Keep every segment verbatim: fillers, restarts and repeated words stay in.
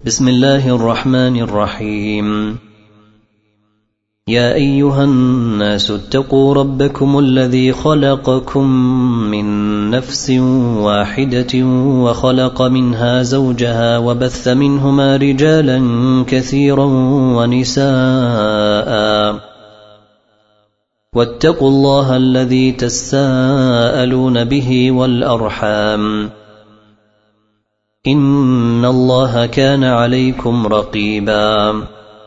بسم الله الرحمن الرحيم. يا أيها الناس اتقوا ربكم الذي خلقكم من نفس واحدة وخلق منها زوجها وبث منهما رجالا كثيرا ونساء، واتقوا الله الذي تساءلون به والأرحام، إن الله كان عليكم رقيبا.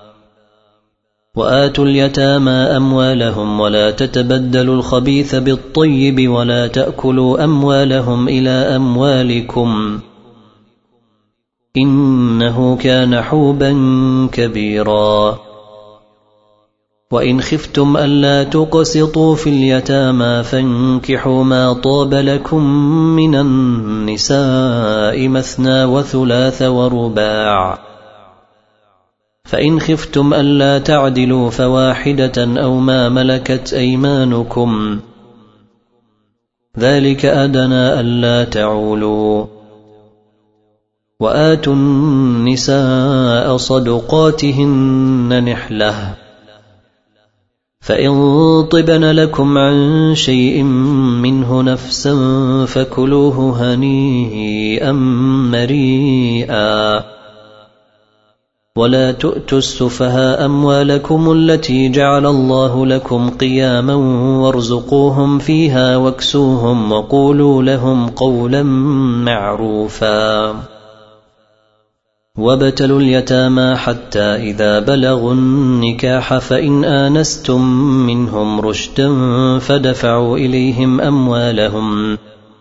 وآتوا اليتامى أموالهم ولا تتبدلوا الخبيث بالطيب ولا تأكلوا أموالهم إلى أموالكم، إنه كان حوبا كبيرا. وإن خفتم ألا تقسطوا في اليتامى فانكحوا ما طاب لكم من النساء مثنى وثلاث ورباع، فإن خفتم ألا تعدلوا فواحدة أو ما ملكت أيمانكم، ذلك أدنى ألا تعولوا. وآتوا النساء صدقاتهن نحلة، فإن طبن لكم عن شيء منه نفسا فكلوه هنيئا مريئا. ولا تؤتوا السفهاء أموالكم التي جعل الله لكم قياما وارزقوهم فيها واكسوهم وقولوا لهم قولا معروفا. وابتلوا اليتامى حتى إذا بلغوا النكاح فإن آنستم منهم رشدا فدفعوا إليهم أموالهم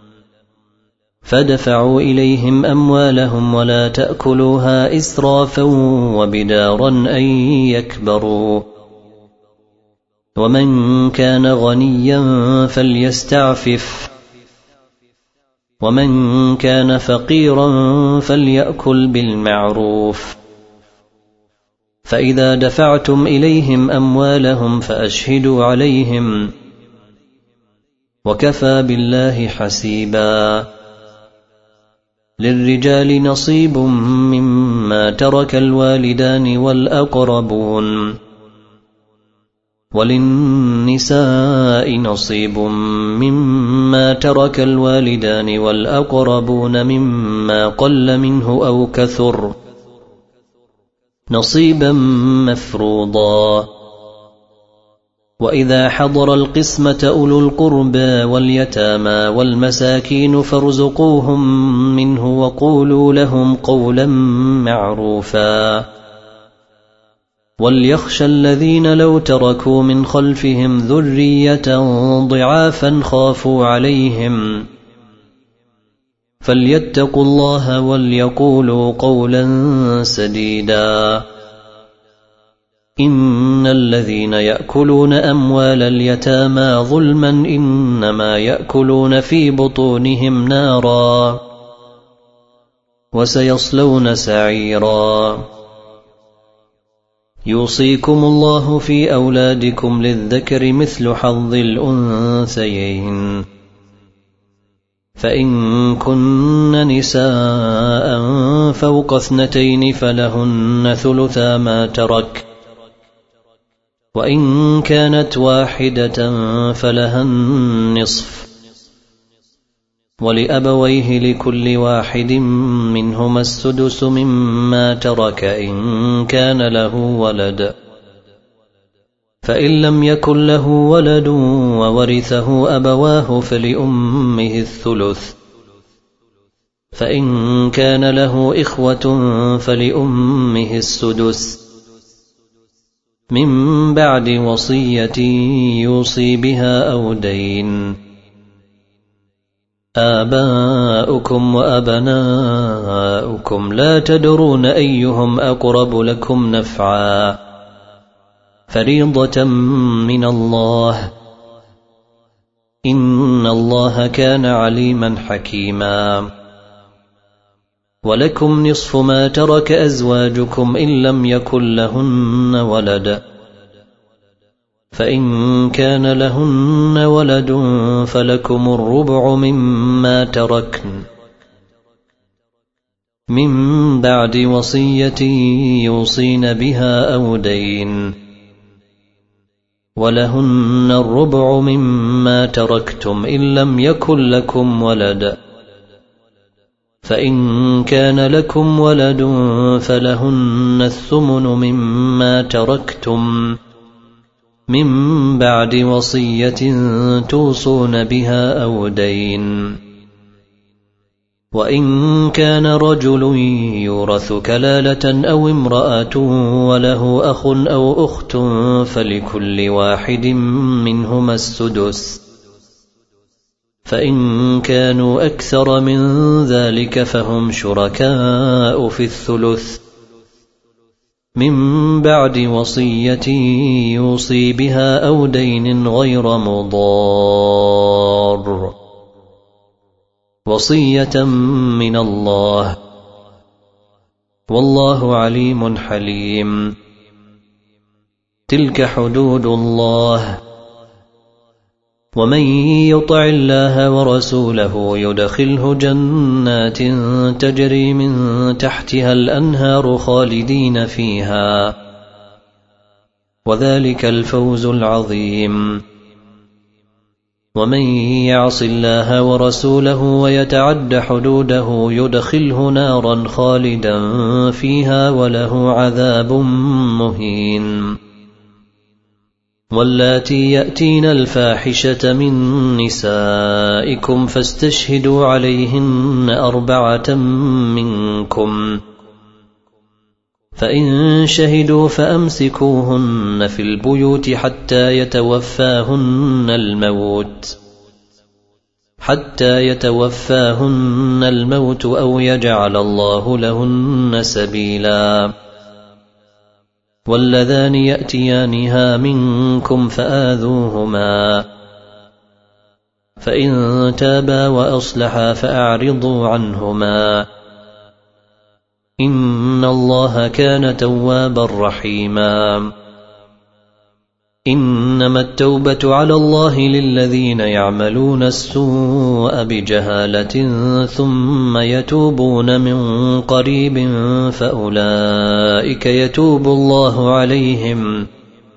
فدفعوا إليهم أموالهم ولا تأكلوها إسرافا وبدارا أن يكبروا. ومن كان غنيا فليستعفف، ومن كان فقيرا فليأكل بالمعروف. فإذا دفعتم إليهم أموالهم فأشهدوا عليهم، وكفى بالله حسيبا. للرجال نصيب مما ترك الوالدان والأقربون، وللنساء نصيب مما ترك الوالدان والأقربون مما قل منه أو كثر، نصيبا مفروضا. وإذا حضر القسمة أولو القربى واليتامى والمساكين فارزقوهم منه وقولوا لهم قولا معروفا. وليخشى الذين لو تركوا من خلفهم ذرية ضعافا خافوا عليهم، فليتقوا الله وليقولوا قولا سديدا. إن الذين يأكلون أموال اليتامى ظلما إنما يأكلون في بطونهم نارا، وسيصلون سعيرا. يوصيكم الله في أولادكم للذكر مثل حظ الأنثيين، فإن كن نساء فوق اثنتين فلهن ثلثا ما ترك، وإن كانت واحدة فلها النصف، ولأبويه لكل واحد منهما السدس مما ترك إن كان له ولد، فإن لم يكن له ولد وورثه أبواه فلأمه الثلث، فإن كان له إخوة فلأمه السدس، من بعد وصية يوصي بها أو دين. آباؤكم وأبناؤكم لا تدرون أيهم أقرب لكم نفعا، فريضة من الله، إن الله كان عليما حكيما. ولكم نصف ما ترك أزواجكم إن لم يكن لهن ولد، فإن كان لهن ولد فلكم الربع مما تركن، من بعد وصية يوصين بها أو دين، ولهن الربع مما تركتم إن لم يكن لكم ولد، فإن كان لكم ولد فلهن الثمن مما تركتم من بعد وصية توصون بها أو دين. وإن كان رجل يورث كلالة أو امرأة وله أخ أو أخت فلكل واحد منهما السدس، فإن كانوا أكثر من ذلك فهم شركاء في الثلث من بعد وصية يوصي بها أو دين غير مضار، وصية من الله، والله عليم حليم. تلك حدود الله، ومن يطع الله ورسوله يدخله جنات تجري من تحتها الأنهار خالدين فيها، وذلك الفوز العظيم. ومن يعص الله ورسوله ويتعد حدوده يدخله نارا خالدا فيها وله عذاب مهين. واللاتي يأتين الفاحشة من نسائكم فاستشهدوا عليهن أربعة منكم، فإن شهدوا فأمسكوهن في البيوت حتى يتوفاهن الموت حتى يتوفاهن الموت أو يجعل الله لهن سبيلا. واللذان يأتيانها منكم فآذوهما، فإن تابا وأصلحا فأعرضوا عنهما، إن الله كان توابا رحيما. إنما التوبة على الله للذين يعملون السوء بجهالة ثم يتوبون من قريب فأولئك يتوب الله عليهم،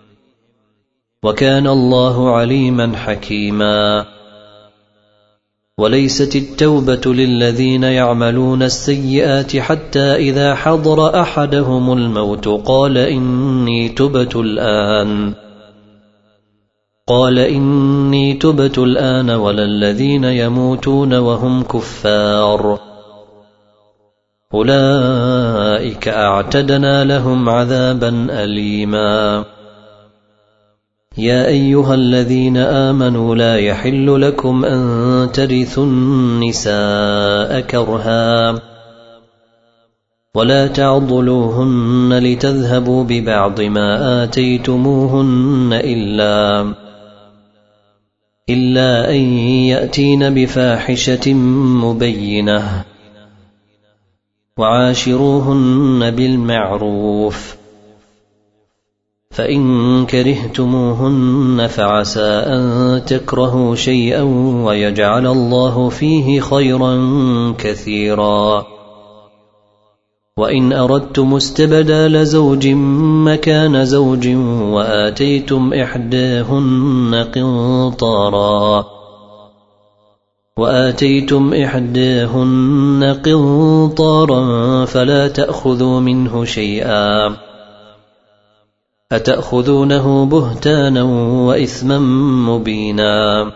وكان الله عليما حكيما. وليست التوبة للذين يعملون السيئات حتى إذا حضر أحدهم الموت قال إني تبت الآن قال إني تبت الآن ولا الذين يموتون وهم كفار، أولئك أعتدنا لهم عذابا أليما. يا أيها الذين آمنوا لا يحل لكم أن ترثوا النساء كرها ولا تعضلوهن لتذهبوا ببعض ما آتيتموهن إلا إلا أن يأتين بفاحشة مبينة، وعاشروهن بالمعروف، فإن كرهتموهن فعسى أن تكرهوا شيئا ويجعل الله فيه خيرا كثيرا. وإن أردتم استبدال زوج مكان زوج وآتيتم إحداهن قنطارا وآتيتم إحداهن قنطارا فلا تأخذوا منه شيئا، أتأخذونه بهتانا وإثما مبينا.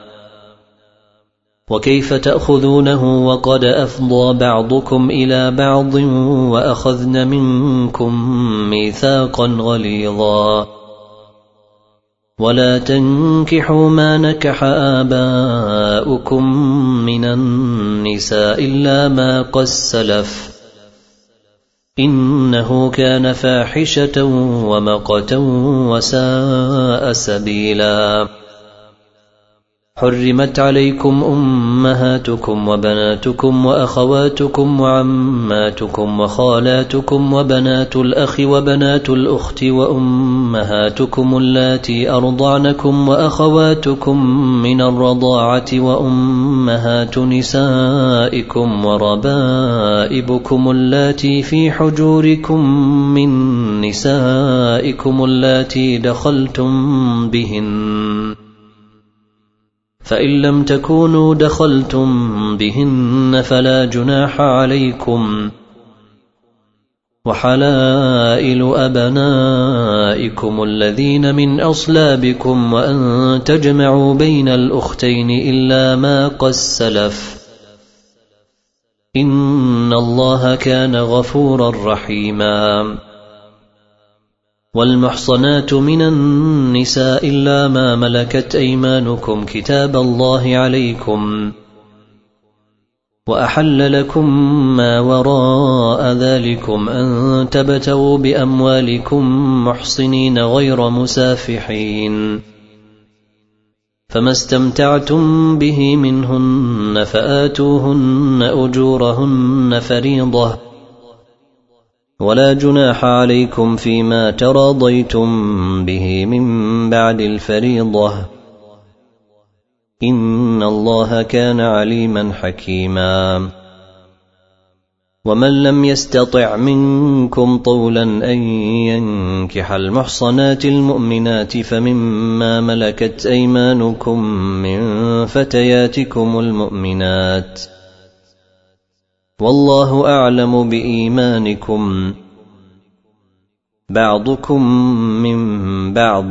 وكيف تأخذونه وقد أفضى بعضكم إلى بعض وأخذن منكم ميثاقا غليظا. ولا تنكحوا ما نكح آباؤكم من النساء إلا ما قد سلف، إنه كان فاحشة ومقتا وساء سبيلا. حرمت عليكم أمهاتكم وبناتكم وأخواتكم وعماتكم وخالاتكم وبنات الأخ وبنات الأخت وأمهاتكم اللاتي أرضعنكم وأخواتكم من الرضاعة وأمهات نسائكم وربائبكم اللاتي في حجوركم من نسائكم اللاتي دخلتم بهن، فإن لم تكونوا دخلتم بهن فلا جناح عليكم، وحلائل أبنائكم الذين من أصلابكم وأن تجمعوا بين الأختين إلا ما قد سلف، إن الله كان غفورا رحيما. والمحصنات من النساء إلا ما ملكت أيمانكم كتاب الله عليكم، وأحل لكم ما وراء ذلكم أن تبتغوا بأموالكم محصنين غير مسافحين، فما استمتعتم به منهن فآتوهن أجورهن فريضة، ولا جناح عليكم فيما تراضيتم به من بعد الفريضة، إن الله كان عليما حكيما. ومن لم يستطع منكم طولا أن ينكح المحصنات المؤمنات فمما ملكت أيمانكم من فتياتكم المؤمنات، والله أعلم بإيمانكم، بعضكم من بعض،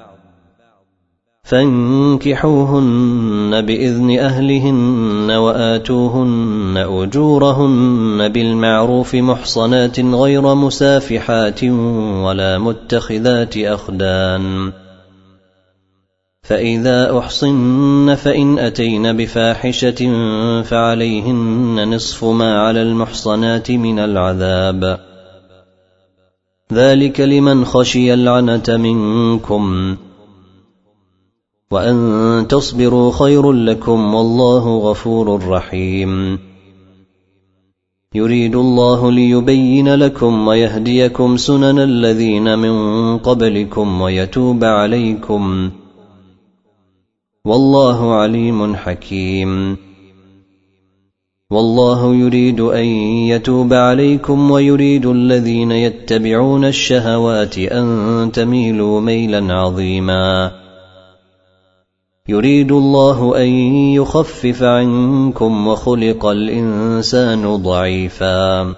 فانكحوهن بإذن أهلهن وآتوهن أجورهن بالمعروف محصنات غير مسافحات ولا متخذات أخدان، فإذا أحصن فإن أتين بفاحشة فعليهن نصف ما على المحصنات من العذاب، ذلك لمن خشي العنة منكم، وأن تصبروا خير لكم والله غفور رحيم. يريد الله ليبين لكم ويهديكم سنن الذين من قبلكم ويتوب عليكم، والله عليم حكيم. والله يريد أن يتوب عليكم ويريد الذين يتبعون الشهوات أن تميلوا ميلا عظيما. يريد الله أن يخفف عنكم وخلق الإنسان ضعيفا.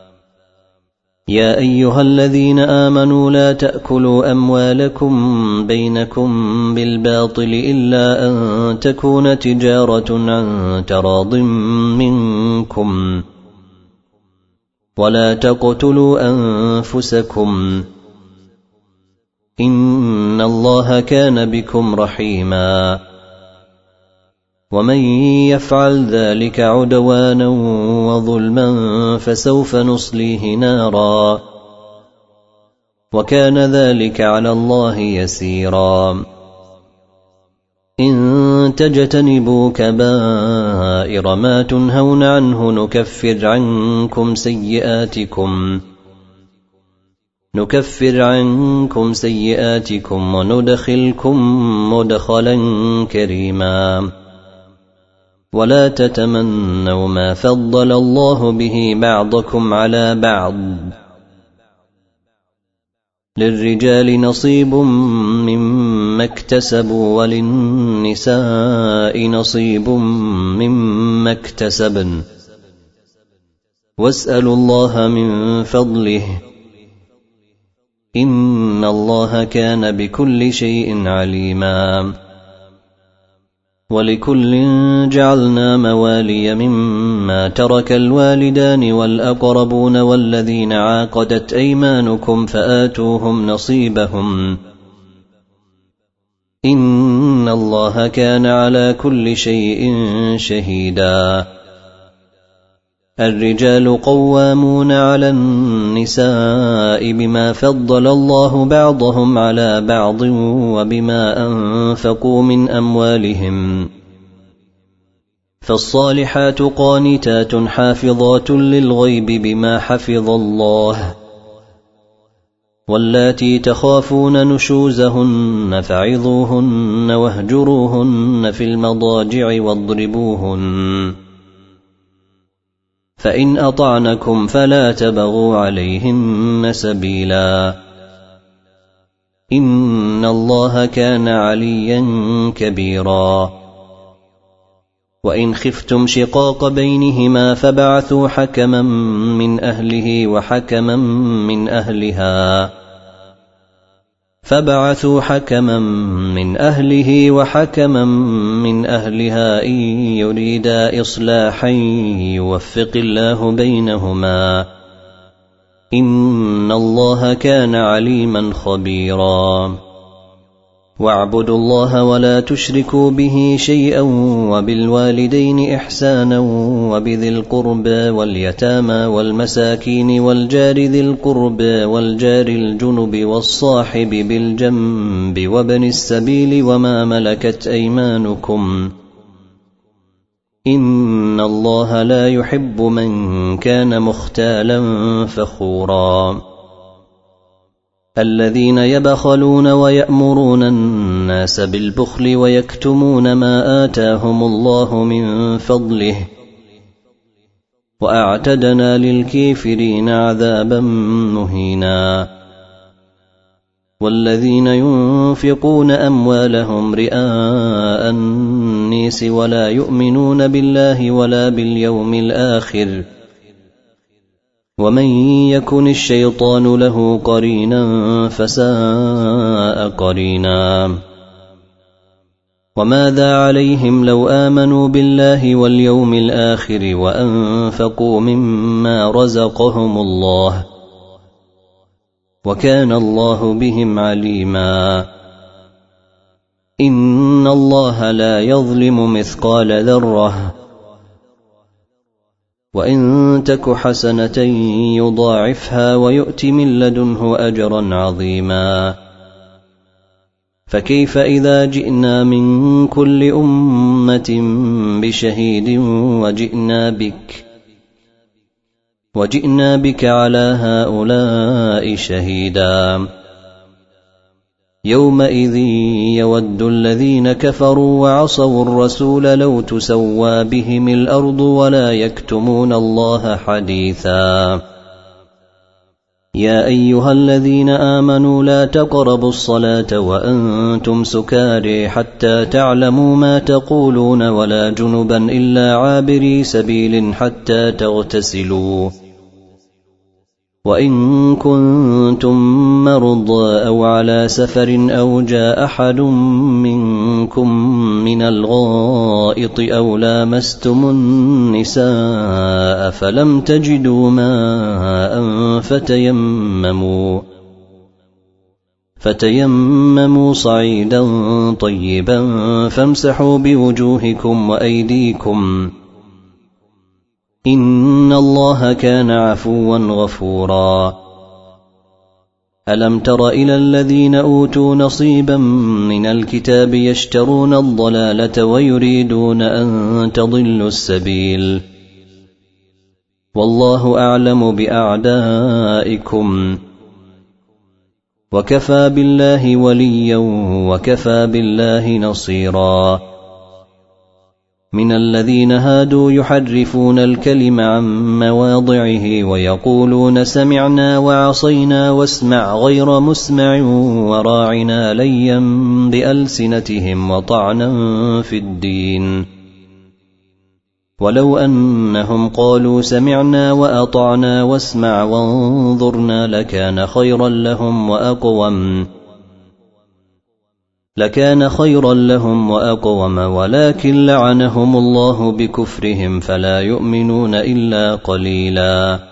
يا أيها الذين آمنوا لا تأكلوا أموالكم بينكم بالباطل إلا أن تكون تجارة عن تراض منكم، ولا تقتلوا أنفسكم، إن الله كان بكم رحيما. ومن يفعل ذلك عدوانا وظلما فسوف نصليه نارا، وكان ذلك على الله يسيرا. إن تجتنبوا كبائر ما تنهون عنه نكفر عنكم سيئاتكم نكفر عنكم سيئاتكم وندخلكم مدخلا كريما. ولا تتمنوا ما فضل الله به بعضكم على بعض، للرجال نصيب مما اكتسبوا وللنساء نصيب مما اكتسبن، واسألوا الله من فضله، إن الله كان بكل شيء عليما. ولكل جعلنا موالي مما ترك الوالدان والأقربون والذين عاقدت أيمانكم فآتوهم نصيبهم، إن الله كان على كل شيء شهيدا. الرجال قوامون على النساء بما فضل الله بعضهم على بعض وبما أنفقوا من أموالهم، فالصالحات قانتات حافظات للغيب بما حفظ الله، واللاتي تخافون نشوزهن فعظوهن واهجروهن في المضاجع واضربوهن، فإن أطعنكم فلا تبغوا عليهن سبيلا، إن الله كان عليا كبيرا. وإن خفتم شقاق بينهما فبعثوا حكما من أهله وحكما من أهلها فبعثوا حكما من أهله وحكما من أهلها إن يريدا إصلاحا يوفق الله بينهما، إن الله كان عليما خبيرا. واعبدوا الله ولا تشركوا به شيئا وبالوالدين إحسانا وبذي القربى واليتامى والمساكين والجار ذي القربى والجار الجنب والصاحب بالجنب وابن السبيل وما ملكت أيمانكم، إن الله لا يحب من كان مختالا فخورا. الذين يبخلون ويأمرون الناس بالبخل ويكتمون ما آتاهم الله من فضله، وأعتدنا للكافرين عذابا مهينا. والذين ينفقون أموالهم رئاء الناس ولا يؤمنون بالله ولا باليوم الآخر، ومن يكن الشيطان له قرينا فساء قرينا. وماذا عليهم لو آمنوا بالله واليوم الآخر وأنفقوا مما رزقهم الله، وكان الله بهم عليما. إن الله لا يظلم مثقال ذرة، وإن تك حسنة يضاعفها ويؤت من لدنه أجرا عظيما. فكيف إذا جئنا من كل أمة بشهيد وجئنا بك وجئنا بك على هؤلاء شهيدا، يومئذ يود الذين كفروا وعصوا الرسول لو تسوى بهم الأرض ولا يكتمون الله حديثا. يا أيها الذين آمنوا لا تقربوا الصلاة وأنتم سكارى حتى تعلموا ما تقولون ولا جنبا إلا عابري سبيل حتى تغتسلوا، وإن كنتم مرضى أو على سفر أو جاء أحد منكم من الغائط أو لامستم النساء فلم تجدوا ماء فتيمموا فتيمموا صعيدا طيبا فامسحوا بوجوهكم وأيديكم، إن الله كان عفوا غفورا. ألم تر إلى الذين أوتوا نصيبا من الكتاب يشترون الضلالة ويريدون أن تضلوا السبيل، والله أعلم بأعدائكم، وكفى بالله وليا وكفى بالله نصيرا. من الذين هادوا يحرفون الكلم عن مواضعه ويقولون سمعنا وعصينا واسمع غير مسمع وراعنا ليا بألسنتهم وطعنا في الدين، ولو أنهم قالوا سمعنا وأطعنا واسمع وانظرنا لكان خيرا لهم وأقوم لكان خيرا لهم وأقوم ولكن لعنهم الله بكفرهم فلا يؤمنون إلا قليلا.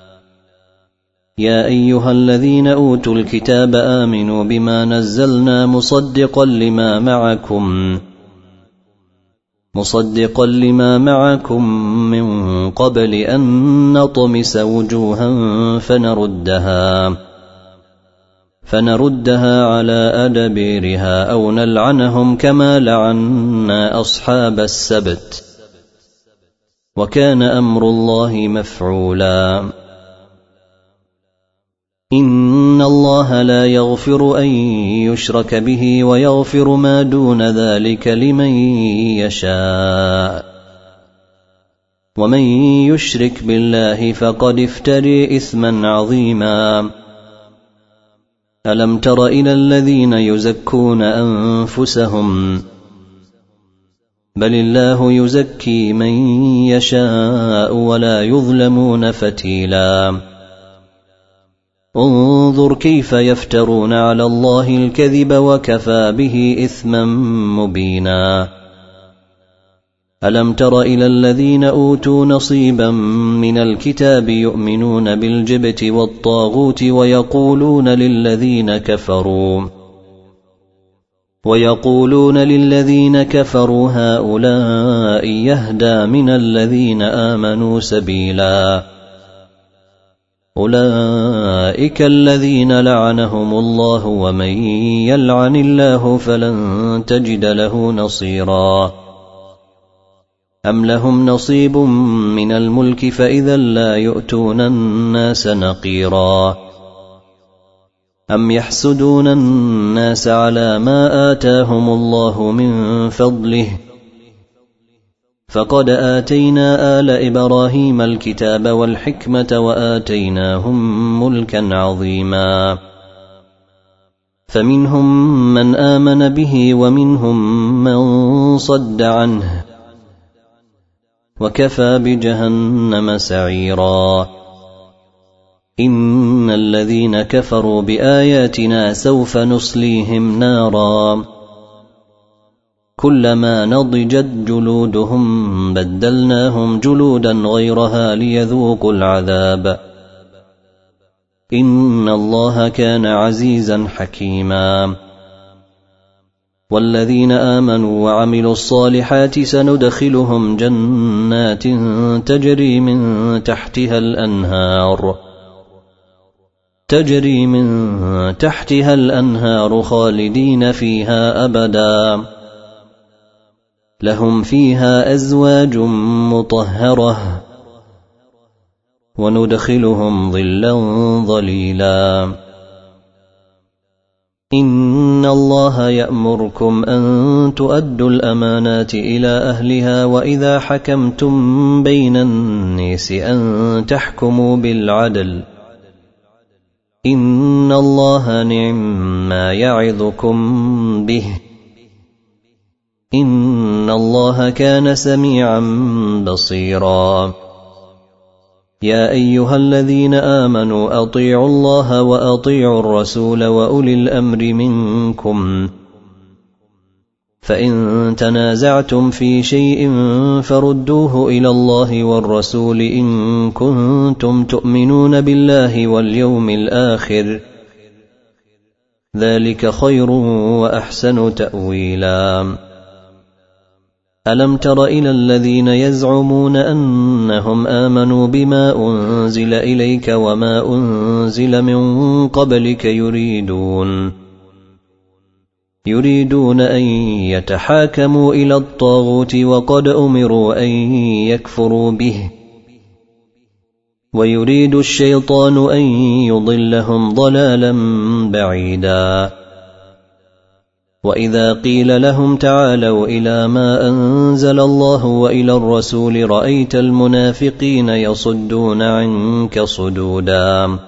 يا أيها الذين أوتوا الكتاب آمنوا بما نزلنا مصدقا لما معكم مصدقا لما معكم من قبل أن نطمس وجوها فنردها فنردها على أدبيرها أو نلعنهم كما لعنا أصحاب السبت وكان أمر الله مفعولا إن الله لا يغفر أن يشرك به ويغفر ما دون ذلك لمن يشاء ومن يشرك بالله فقد افتري إثما عظيما ألم تر إلى الذين يزكون أنفسهم بل الله يزكي من يشاء ولا يظلمون فتيلا انظر كيف يفترون على الله الكذب وكفى به إثما مبينا ألم تر إلى الذين أوتوا نصيبا من الكتاب يؤمنون بالجبت والطاغوت ويقولون للذين كفروا ويقولون للذين كفروا هؤلاء يهدى من الذين آمنوا سبيلا أولئك الذين لعنهم الله ومن يلعن الله فلن تجد له نصيرا أم لهم نصيب من الملك فإذا لا يؤتون الناس نقيرا أم يحسدون الناس على ما آتاهم الله من فضله فقد آتينا آل إبراهيم الكتاب والحكمة وآتيناهم ملكا عظيما فمنهم من آمن به ومنهم من صد عنه وكفى بجهنم سعيرا إن الذين كفروا بآياتنا سوف نصليهم نارا كلما نضجت جلودهم بدلناهم جلودا غيرها ليذوقوا العذاب إن الله كان عزيزا حكيما والذين آمنوا وعملوا الصالحات سندخلهم جنات تجري من تحتها الأنهار تجري من تحتها الأنهار خالدين فيها أبدا لهم فيها أزواج مطهرة وندخلهم ظلا ظليلا إن الله يأمركم أن تؤدوا الأمانات إلى أهلها وإذا حكمتم بين الناس أن تحكموا بالعدل إن الله نعم ما يعظكم به إن الله كان سميعا بصيرا يا أيها الذين آمنوا أطيعوا الله وأطيعوا الرسول وأولي الأمر منكم فإن تنازعتم في شيء فردوه إلى الله والرسول إن كنتم تؤمنون بالله واليوم الآخر ذلك خير وأحسن تأويلا ألم تر إلى الذين يزعمون أنهم آمنوا بما أنزل إليك وما أنزل من قبلك يريدون يريدون أن يتحاكموا إلى الطاغوت وقد أمروا أن يكفروا به ويريد الشيطان أن يضلهم ضلالا بعيدا وإذا قيل لهم تعالوا إلى ما أنزل الله وإلى الرسول رأيت المنافقين يصدون عنك صدودا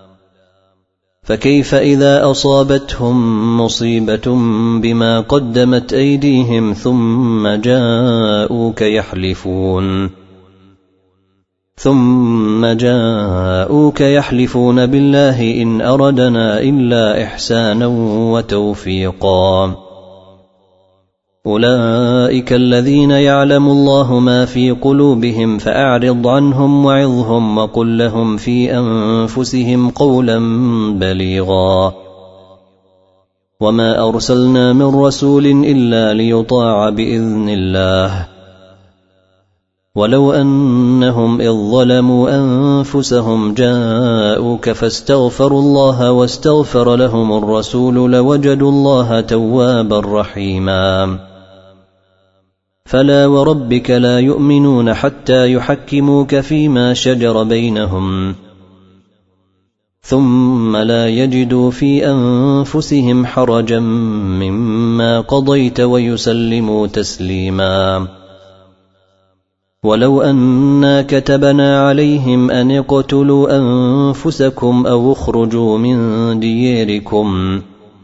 فكيف إذا أصابتهم مصيبة بما قدمت أيديهم ثم جاءوك يحلفون ثم جاءوك يحلفون بالله إن أردنا إلا إحسانا وتوفيقا أولئك الذين يعلم الله ما في قلوبهم فأعرض عنهم وعظهم وقل لهم في أنفسهم قولا بليغا وما أرسلنا من رسول إلا ليطاع بإذن الله ولو أنهم إذ ظلموا أنفسهم جاءوك فاستغفروا الله واستغفر لهم الرسول لوجدوا الله توابا رحيما فلا وربك لا يؤمنون حتى يحكموك فيما شجر بينهم ثم لا يجدوا في أنفسهم حرجا مما قضيت ويسلموا تسليما ولو أنا كتبنا عليهم أن اقتلوا أنفسكم أو اخرجوا من دياركم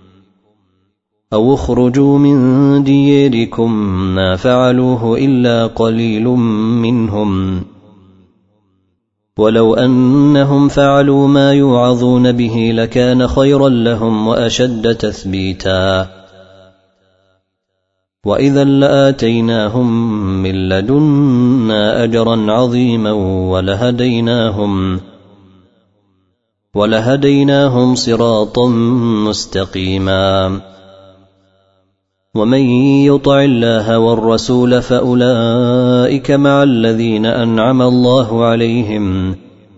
أو اخرجوا من دياركم ما فعلوه إلا قليل منهم ولو أنهم فعلوا ما يوعظون به لكان خيرا لهم وأشد تثبيتا وإذا لآتيناهم من لدنا أجرا عظيما ولهديناهم ولهديناهم صراطا مستقيما ومن يطع الله والرسول فأولئك مع الذين أنعم الله عليهم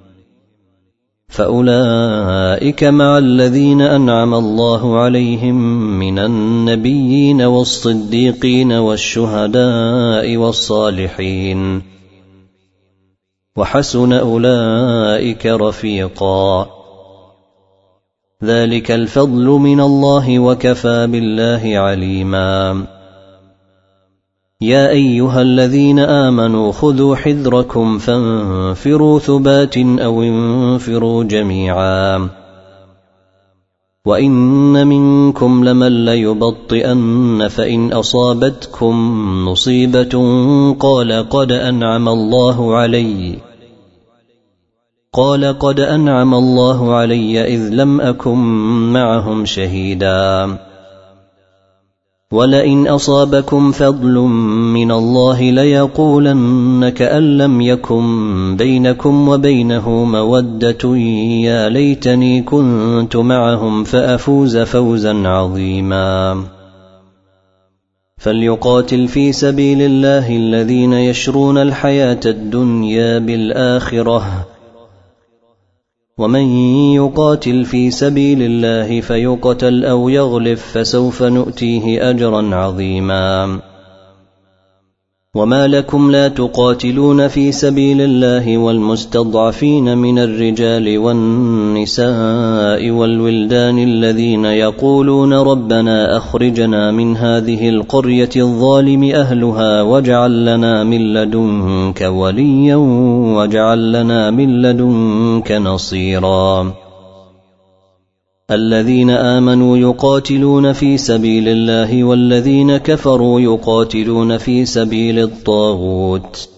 فأولئك مع الذين أنعم الله عليهم من النبيين والصديقين والشهداء والصالحين وحسن أولئك رفيقا ذلك الفضل من الله وكفى بالله عليما يا أيها الذين آمنوا خذوا حذركم فانفروا ثبات أو انفروا جميعا وإن منكم لمن ليبطئن فإن أصابتكم مصيبة قال قد أنعم الله علي قال قد أنعم الله علي إذ لم أكن معهم شهيدا ولئن أصابكم فضل من الله ليقولن كأن لم يكن بينكم وبينه مودة يا ليتني كنت معهم فأفوز فوزا عظيما فليقاتل في سبيل الله الذين يشرون الحياة الدنيا بالآخرة ومن يقاتل في سبيل الله فيقتل أو يغلب فسوف نؤتيه أجرا عظيما وما لكم لا تقاتلون في سبيل الله والمستضعفين من الرجال والنساء والولدان الذين يقولون ربنا أخرجنا من هذه القرية الظالم أهلها واجعل لنا من لدنك وليا واجعل لنا من لدنك نصيرا الذين آمنوا يقاتلون في سبيل الله والذين كفروا يقاتلون في سبيل الطاغوت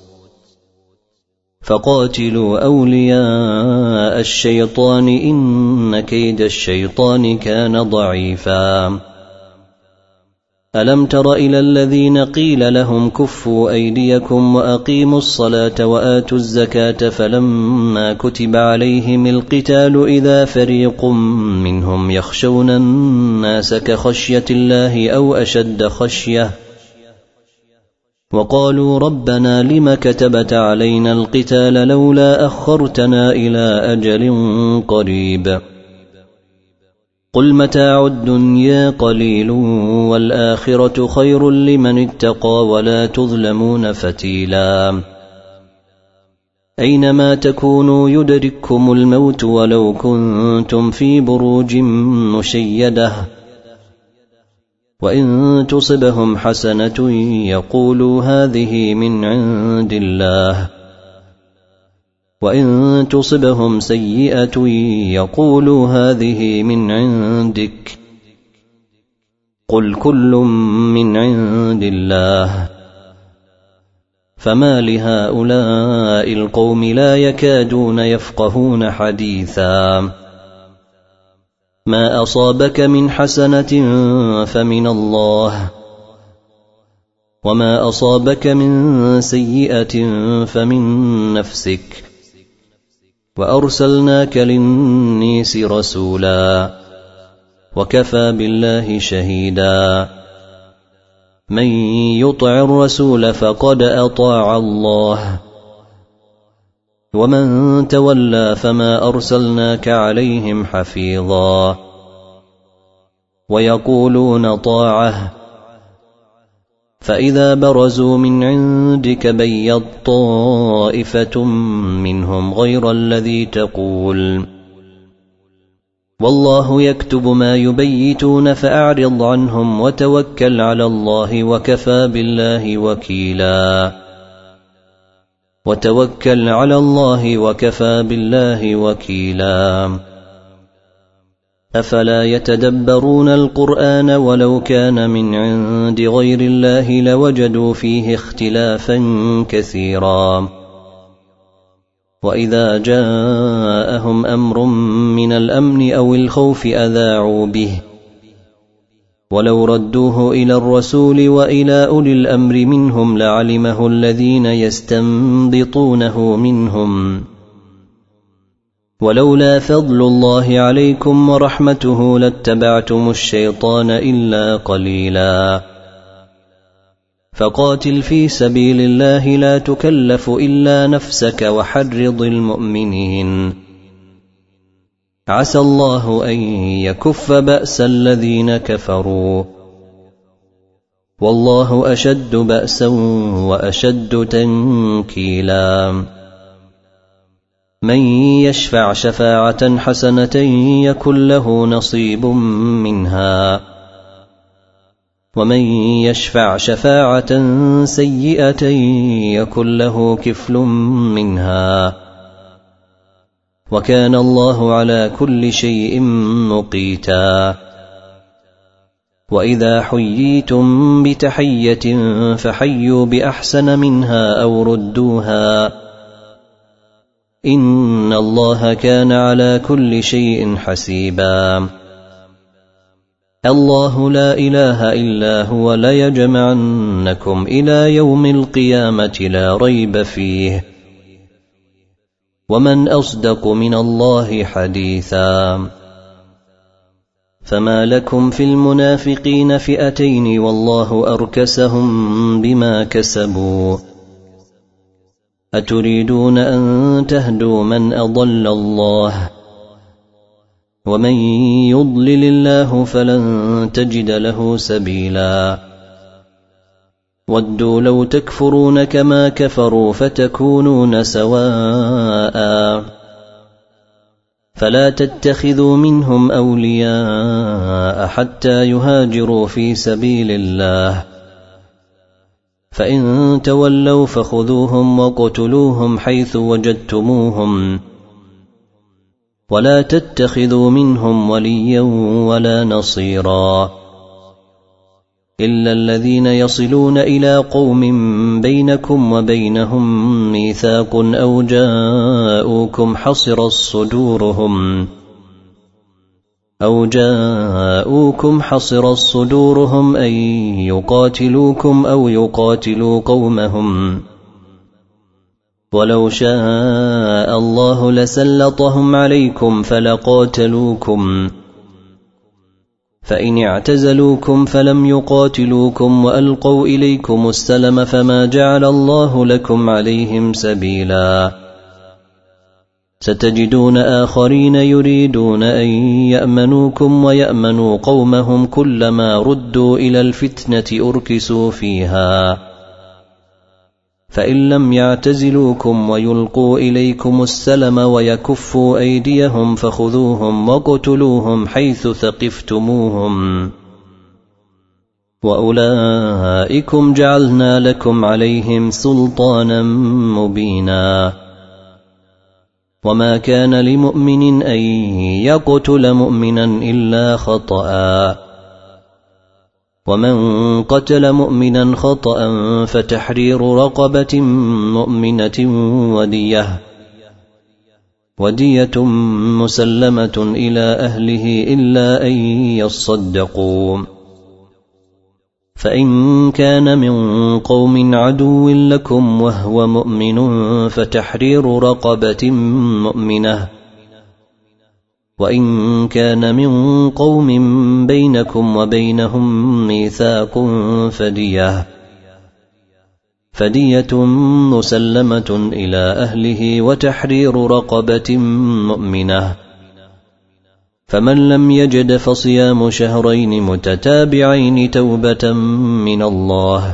فقاتلوا أولياء الشيطان إن كيد الشيطان كان ضعيفا ألم تر إلى الذين قيل لهم كفوا أيديكم وأقيموا الصلاة وآتوا الزكاة فلما كتب عليهم القتال إذا فريق منهم يخشون الناس كخشية الله أو أشد خشية وقالوا ربنا لم كتبت علينا القتال لولا أخرتنا إلى أجل قريب قل متاع الدنيا قليل والآخرة خير لمن اتقى ولا تظلمون فتيلا أينما تكونوا يدرككم الموت ولو كنتم في بروج مشيدة وإن تصبهم حسنة يقولوا هذه من عند الله وإن تصبهم سيئة يقولوا هذه من عندك قل كل من عند الله فما لهؤلاء القوم لا يكادون يفقهون حديثا ما أصابك من حسنة فمن الله وما أصابك من سيئة فمن نفسك وأرسلناك للناس رسولا وكفى بالله شهيدا من يطع الرسول فقد أطاع الله ومن تولى فما أرسلناك عليهم حفيظا ويقولون طاعة فإذا برزوا من عندك بيض طائفة منهم غير الذي تقول والله يكتب ما يبيتون فأعرض عنهم وتوكل على الله وكفى بالله وكيلا وتوكل على الله وكفى بالله وكيلا أفلا يتدبرون القرآن ولو كان من عند غير الله لوجدوا فيه اختلافا كثيرا وإذا جاءهم أمر من الأمن أو الخوف أذاعوا به ولو ردوه إلى الرسول وإلى أولي الأمر منهم لعلمه الذين يستنبطونه منهم ولولا فضل الله عليكم ورحمته لاتبعتم الشيطان إلا قليلا فقاتل في سبيل الله لا تكلف إلا نفسك وحرض المؤمنين عسى الله أن يكف بأس الذين كفروا والله أشد بأسا وأشد تنكيلا من يشفع شفاعة حسنة يكن له نصيب منها ومن يشفع شفاعة سيئة يكن له كفل منها وكان الله على كل شيء مقيتا وإذا حييتم بتحية فحيوا بأحسن منها أو ردوها إن الله كان على كل شيء حسيبا الله لا إله إلا هو ليجمعنكم إلى يوم القيامة لا ريب فيه ومن أصدق من الله حديثا فما لكم في المنافقين فئتين والله أركسهم بما كسبوا أتريدون أن تهدوا من أضل الله ومن يضلل الله فلن تجد له سبيلا ودوا لو تكفرون كما كفروا فتكونون سواء فلا تتخذوا منهم أولياء حتى يهاجروا في سبيل الله فإن تولوا فخذوهم وقتلوهم حيث وجدتموهم ولا تتخذوا منهم وليا ولا نصيرا إلا الذين يصلون إلى قوم بينكم وبينهم ميثاق أو جاءوكم حصرت صدورهم أو جاءوكم حصرت صدورهم أن يقاتلوكم أو يقاتلوا قومهم ولو شاء الله لسلطهم عليكم فلقاتلوكم فإن اعتزلوكم فلم يقاتلوكم وألقوا إليكم السلم فما جعل الله لكم عليهم سبيلا ستجدون آخرين يريدون أن يأمنوكم ويأمنوا قومهم كلما ردوا إلى الفتنة أركسوا فيها فإن لم يعتزلوكم ويلقوا إليكم السلم ويكفوا أيديهم فخذوهم وقتلوهم حيث ثقفتموهم وأولئكم جعلنا لكم عليهم سلطانا مبينا وما كان لمؤمن أن يقتل مؤمنا إلا خطأ ومن قتل مؤمنا خطأ فتحرير رقبة مؤمنة ودية ودية مسلمة إلى أهله إلا أن يصدقوا فإن كان من قوم عدو لكم وهو مؤمن فتحرير رقبة مؤمنة وإن كان من قوم بينكم وبينهم ميثاق فدية فدية مسلمة إلى أهله وتحرير رقبة مؤمنة، فمن لم يجد فصيام شهرين متتابعين توبة من الله،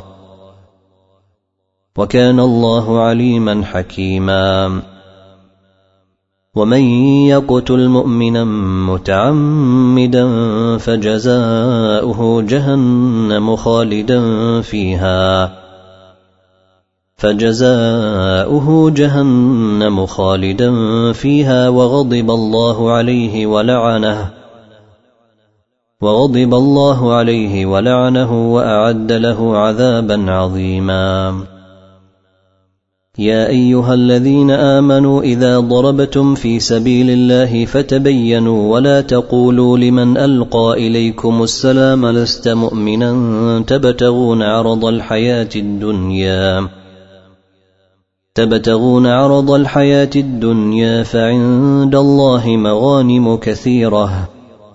وكان الله عليما حكيما. ومن يقتل مؤمنا متعمدا فجزاؤه جهنم خالدا فيها فجزاؤه جهنم خالدا فيها وغضب الله عليه ولعنه وغضب الله عليه ولعنه وأعد له عذابا عظيما. يا أيها الذين آمنوا إذا ضربتم في سبيل الله فتبينوا ولا تقولوا لمن ألقى إليكم السلام لست مؤمنا تبتغون عرض الحياة الدنيا تبتغون عرض الحياة الدنيا فعند الله مغانم كثيرة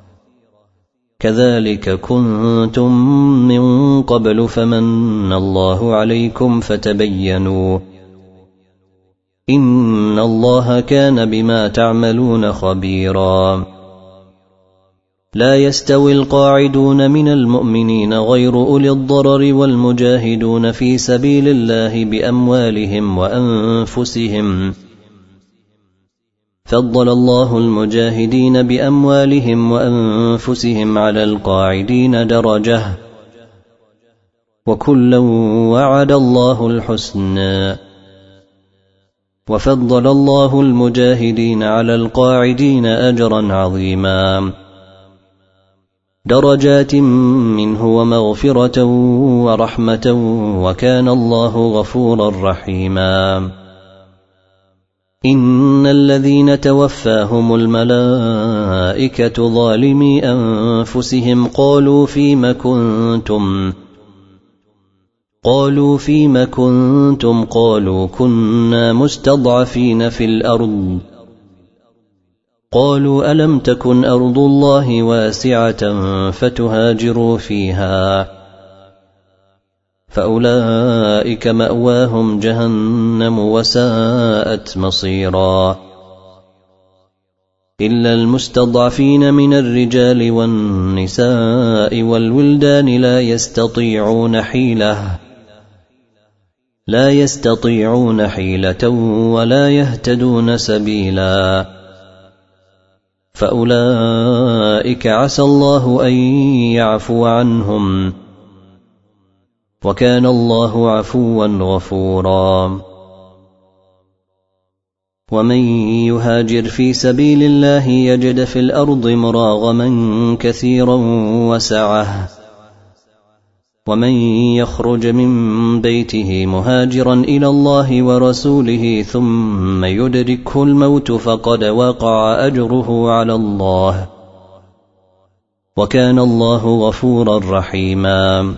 كذلك كنتم من قبل فمن الله عليكم فتبينوا إن الله كان بما تعملون خبيرا. لا يستوي القاعدون من المؤمنين غير أولي الضرر والمجاهدون في سبيل الله بأموالهم وأنفسهم، فضل الله المجاهدين بأموالهم وأنفسهم على القاعدين درجة، وكلا وعد الله الحسنى، وفضل الله المجاهدين على القاعدين أجرا عظيما، درجات منه ومغفرة ورحمة، وكان الله غفورا رحيما. إن الذين توفاهم الملائكة ظالمي أنفسهم قالوا فيم كنتم قالوا فيم كنتم قالوا كنا مستضعفين في الأرض قالوا ألم تكن أرض الله واسعة فتهاجروا فيها فأولئك مأواهم جهنم وساءت مصيرا. إلا المستضعفين من الرجال والنساء والولدان لا يستطيعون حيلة لا يستطيعون حيلة ولا يهتدون سبيلا، فأولئك عسى الله أن يعفو عنهم، وكان الله عفوا غفورا. ومن يهاجر في سبيل الله يجد في الأرض مراغما كثيرا وسعة، ومن يخرج من بيته مهاجرا إلى الله ورسوله ثم يدركه الموت فقد وقع أجره على الله، وكان الله غفورا رحيما.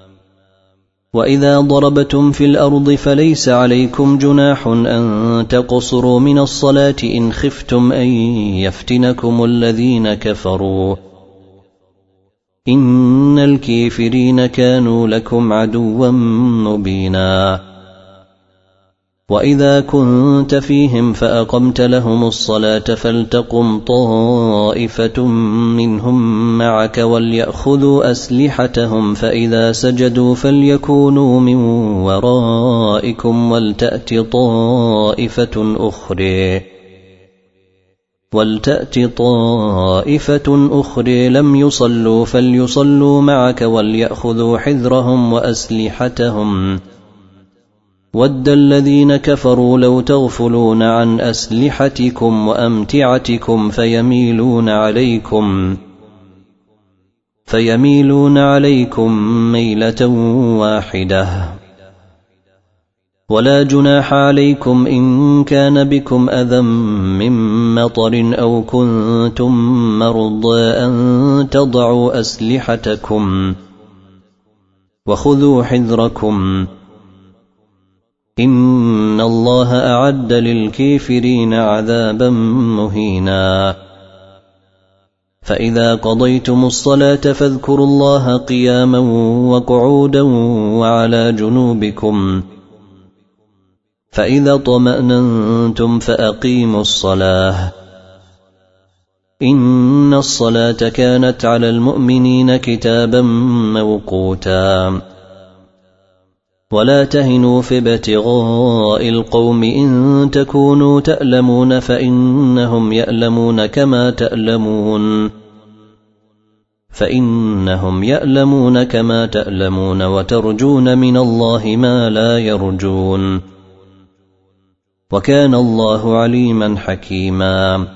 وإذا ضربتم في الأرض فليس عليكم جناح أن تقصروا من الصلاة إن خفتم أن يفتنكم الذين كفروا، إن الكافرين كانوا لكم عدوا مبينا. وإذا كنت فيهم فأقمت لهم الصلاة فلتقم طائفة منهم معك وليأخذوا أسلحتهم فإذا سجدوا فليكونوا من ورائكم ولتأت طائفة أخرى ولتأت طائفة أخرى لم يصلوا فليصلوا معك وليأخذوا حذرهم وأسلحتهم. ود الذين كفروا لو تغفلون عن أسلحتكم وأمتعتكم فيميلون عليكم فيميلون عليكم ميلة واحدة. ولا جناح عليكم إن كان بكم أذى من مطر أو كنتم مرضى أن تضعوا أسلحتكم وخذوا حذركم، إن الله أعد للكافرين عذابا مهينا. فإذا قضيتم الصلاة فاذكروا الله قياما وقعودا وعلى جنوبكم فإذا اطمأننتم فأقيموا الصلاة إن الصلاة كانت على المؤمنين كتابا موقوتا ولا تهنوا في ابتغاء القوم إن تكونوا تألمون فإنهم يألمون كما تألمون فإنهم يألمون كما تألمون وترجون من الله ما لا يرجون وكان الله عليما حكيما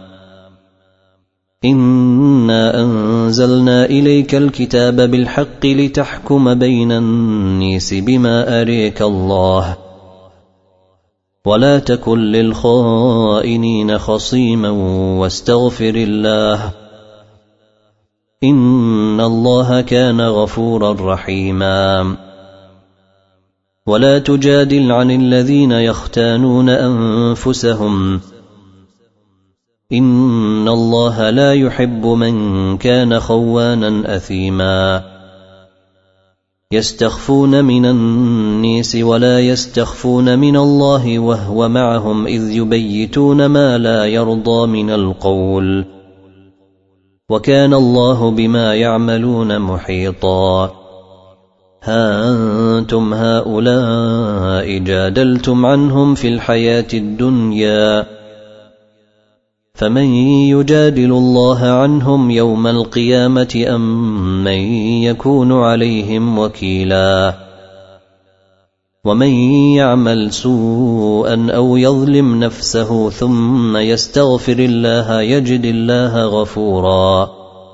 إنا أنزلنا إليك الكتاب بالحق لتحكم بين الناس بما أريك الله ولا تكن للخائنين خصيما واستغفر الله إن الله كان غفورا رحيما ولا تجادل عن الذين يختانون أنفسهم إن الله لا يحب من كان خوانا أثيما يستخفون من الناس ولا يستخفون من الله وهو معهم إذ يبيتون ما لا يرضى من القول وكان الله بما يعملون محيطا ها أنتم هؤلاء جادلتم عنهم في الحياة الدنيا فمن يجادل الله عنهم يوم القيامة أم من يكون عليهم وكيلا ومن يعمل سوءا أو يظلم نفسه ثم يستغفر الله يجد الله غفورا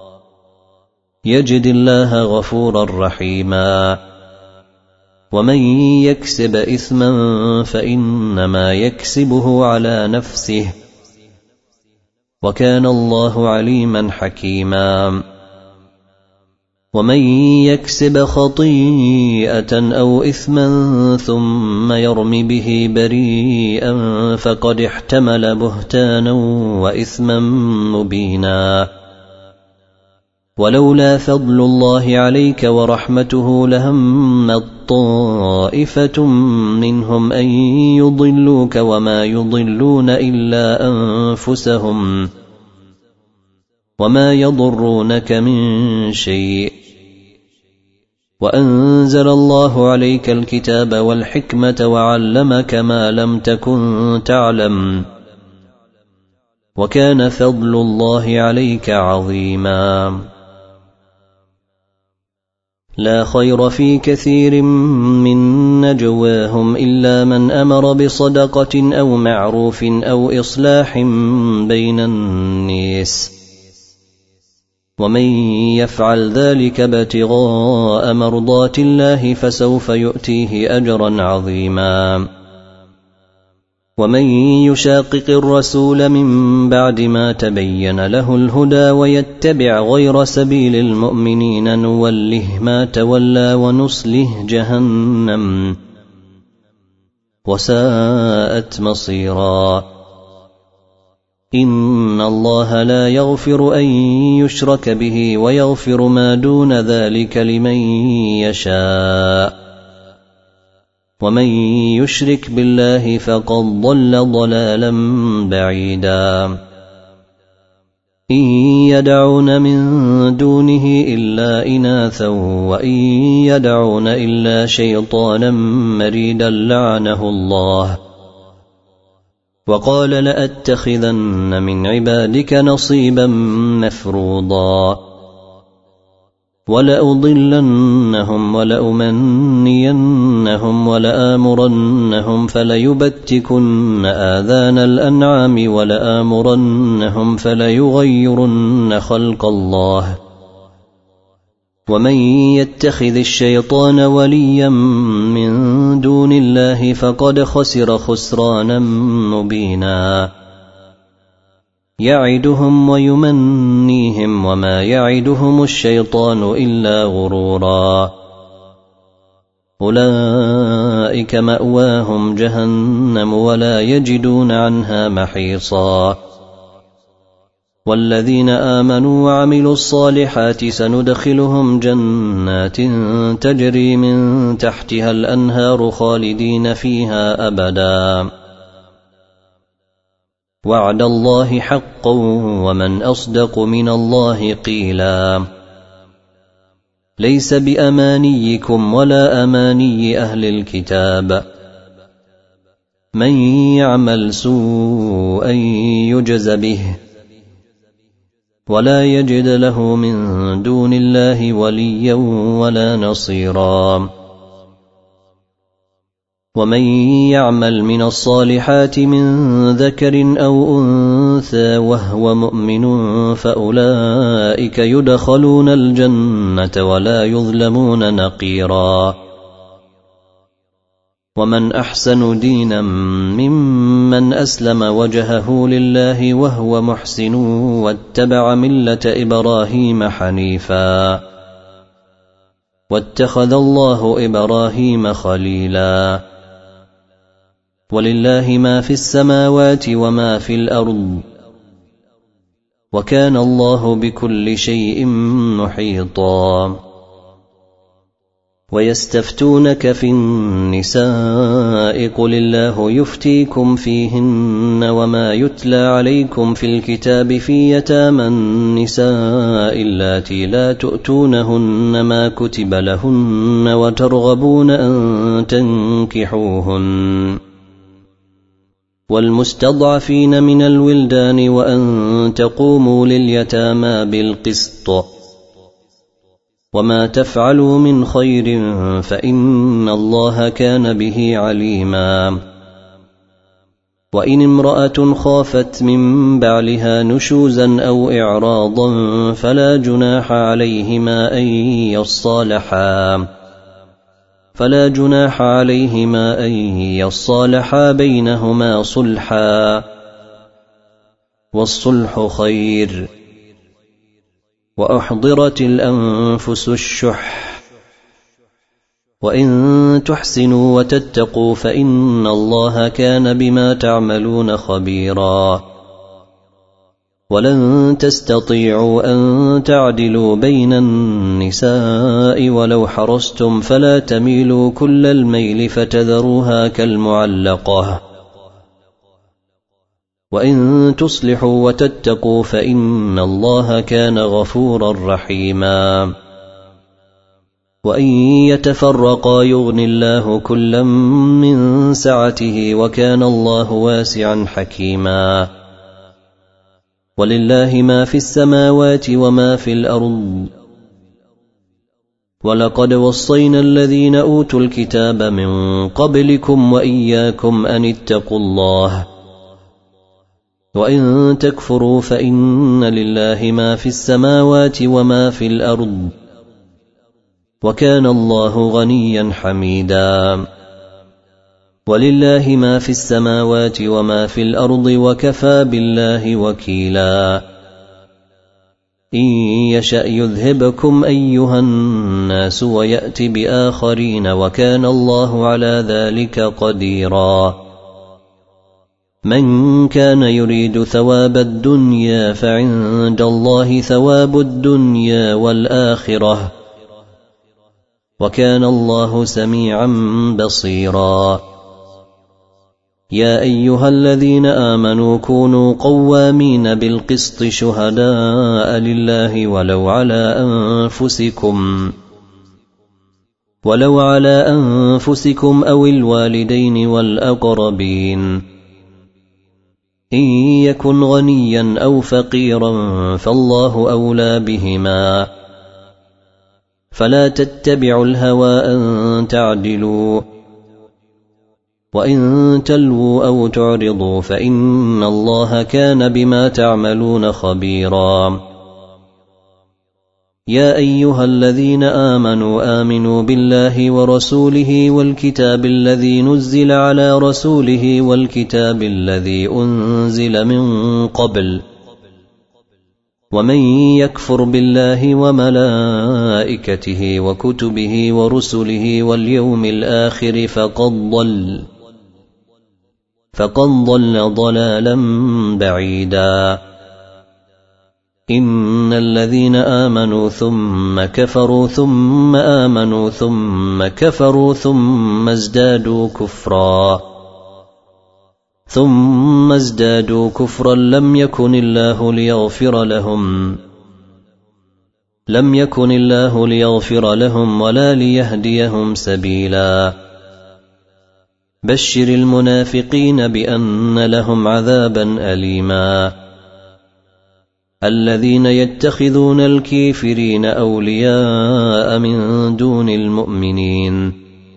يجد الله غفورا رحيما ومن يكسب إثما فإنما يكسبه على نفسه وكان الله عليما حكيما ومن يكسب خطيئة أو إثما ثم يرم به بريئا فقد احتمل بهتانا وإثما مبينا ولولا فضل الله عليك ورحمته لهمت طائفة منهم أن يضلوك وما يضلون إلا أنفسهم وما يضرونك من شيء وأنزل الله عليك الكتاب والحكمة وعلمك ما لم تكن تعلم وكان فضل الله عليك عظيما لا خير في كثير من نجواهم إلا من أمر بصدقة أو معروف أو إصلاح بين الناس ومن يفعل ذلك ابتغاء مرضات الله فسوف يؤتيه أجرا عظيما ومن يشاقق الرسول من بعد ما تبين له الهدى ويتبع غير سبيل المؤمنين نوله ما تولى ونصله جهنم وساءت مصيرا إن الله لا يغفر أن يشرك به ويغفر ما دون ذلك لمن يشاء ومن يشرك بالله فقد ضل ضلالا بعيدا إن يدعون من دونه إلا إناثا وإن يدعون إلا شيطانا مريدا لعنه الله وقال لأتخذن من عبادك نصيبا مفروضا ولأضلنهم ولأمنينهم ولآمرنهم فليبتكن آذان الأنعام ولآمرنهم فليغيرن خلق الله ومن يتخذ الشيطان وليا من دون الله فقد خسر خسرانا مبينا يعدهم ويمنيهم وما يعدهم الشيطان إلا غرورا أولئك مأواهم جهنم ولا يجدون عنها محيصا والذين آمنوا وعملوا الصالحات سندخلهم جنات تجري من تحتها الأنهار خالدين فيها أبدا وعد الله حقا ومن أصدق من الله قيلا ليس بأمانيكم ولا أماني أهل الكتاب من يعمل سوءا يجز به ولا يجد له من دون الله وليا ولا نصيرا ومن يعمل من الصالحات من ذكر أو أنثى وهو مؤمن فأولئك يدخلون الجنة ولا يظلمون نقيرا ومن أحسن دينا ممن أسلم وجهه لله وهو محسن واتبع ملة إبراهيم حنيفا واتخذ الله إبراهيم خليلا ولله ما في السماوات وما في الأرض وكان الله بكل شيء محيطا ويستفتونك في النساء قل الله يفتيكم فيهن وما يتلى عليكم في الكتاب في يتامى النساء اللاتي لا تؤتونهن ما كتب لهن وترغبون أن تنكحوهن والمستضعفين من الولدان وأن تقوموا لليتامى بالقسط وما تفعلوا من خير فإن الله كان به عليما وإن امرأة خافت من بعلها نشوزا أو إعراضا فلا جناح عليهما أن يصالحا فلا جناح عليهما أن يصالحا بينهما صلحا والصلح خير وأحضرت الأنفس الشح وإن تحسنوا وتتقوا فإن الله كان بما تعملون خبيرا ولن تستطيعوا أن تعدلوا بين النساء ولو حرصتم فلا تميلوا كل الميل فتذروها كالمعلقة وإن تصلحوا وتتقوا فإن الله كان غفورا رحيما وإن يتفرقا يغني الله كلا من سعته وكان الله واسعا حكيما ولله ما في السماوات وما في الأرض ولقد وصينا الذين أوتوا الكتاب من قبلكم وإياكم أن اتقوا الله وإن تكفروا فإن لله ما في السماوات وما في الأرض وكان الله غنيا حميدا ولله ما في السماوات وما في الأرض وكفى بالله وكيلا إن يشأ يذهبكم أيها الناس ويأت بآخرين وكان الله على ذلك قديرا من كان يريد ثواب الدنيا فعند الله ثواب الدنيا والآخرة وكان الله سميعا بصيرا يا أيها الذين آمنوا كونوا قوامين بالقسط شهداء لله ولو على أنفسكم ولو على أنفسكم أو الوالدين والأقربين إن يكن غنيا أو فقيرا فالله أولى بهما فلا تتبعوا الهوى أن تعدلوا وإن تلووا أو تعرضوا فإن الله كان بما تعملون خبيرا يا أيها الذين آمنوا آمنوا بالله ورسوله والكتاب الذي نزل على رسوله والكتاب الذي أنزل من قبل ومن يكفر بالله وملائكته وكتبه ورسله واليوم الآخر فقد ضل فقد ضل ضلالا بعيدا إن الذين آمنوا ثم كفروا ثم آمنوا ثم كفروا ثم ازدادوا كفرا ثم ازدادوا كفرا لم يكن الله ليغفر لهم لم يكن الله ليغفر لهم ولا ليهديهم سبيلا بشر المنافقين بأن لهم عذابا أليما الذين يتخذون الكافرين أولياء من دون المؤمنين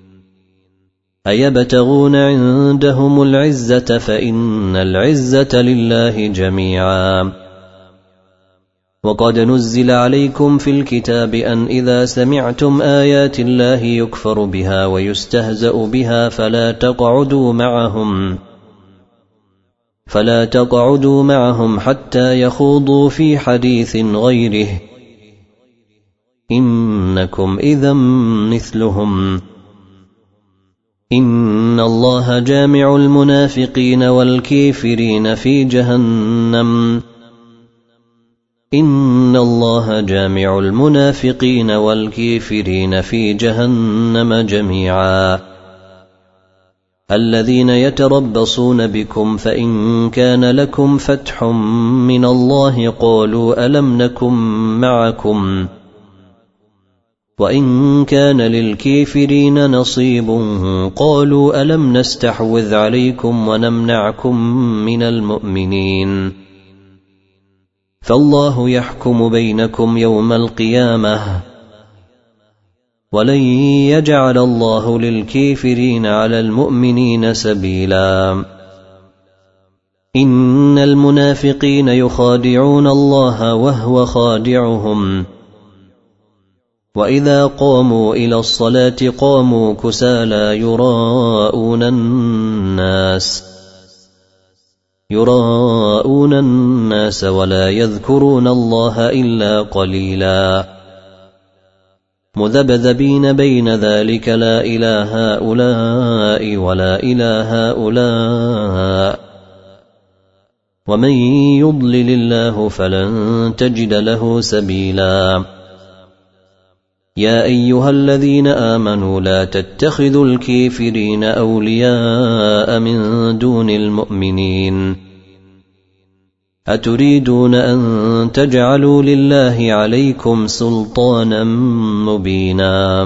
أيبتغون عندهم العزة فإن العزة لله جميعا وقد نزل عليكم في الكتاب أن إذا سمعتم آيات الله يكفر بها ويستهزأ بها فلا تقعدوا معهم فلا تقعدوا معهم حتى يخوضوا في حديث غيره إنكم إذا مثلهم إن الله جامع المنافقين والكافرين في جهنم إن الله جامع المنافقين والكافرين في جهنم جميعا الذين يتربصون بكم فإن كان لكم فتح من الله قالوا ألم نكن معكم وإن كان للكافرين نصيب قالوا ألم نستحوذ عليكم ونمنعكم من المؤمنين فالله يحكم بينكم يوم القيامة ولن يجعل الله للكافرين على المؤمنين سبيلا إن المنافقين يخادعون الله وهو خادعهم وإذا قاموا إلى الصلاة قاموا كسالى يراءون الناس يراءون الناس ولا يذكرون الله إلا قليلا مذبذبين بين ذلك لا إله هؤلاء ولا إله هؤلاء ومن يضلل الله فلن تجد له سبيلا يا أيها الذين آمنوا لا تتخذوا الكافرين أولياء من دون المؤمنين أتريدون أن تجعلوا لله عليكم سلطانا مبينا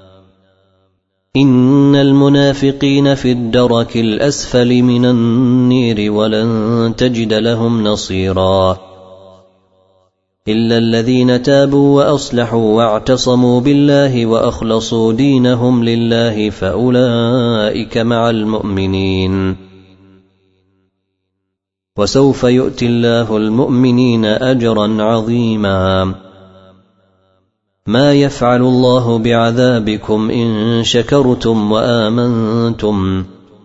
إن المنافقين في الدرك الأسفل من النير ولن تجد لهم نصيرا إلا الذين تابوا وأصلحوا واعتصموا بالله وأخلصوا دينهم لله فأولئك مع المؤمنين وسوف يؤتي الله المؤمنين أجرا عظيما ما يفعل الله بعذابكم إن شكرتم وآمنتم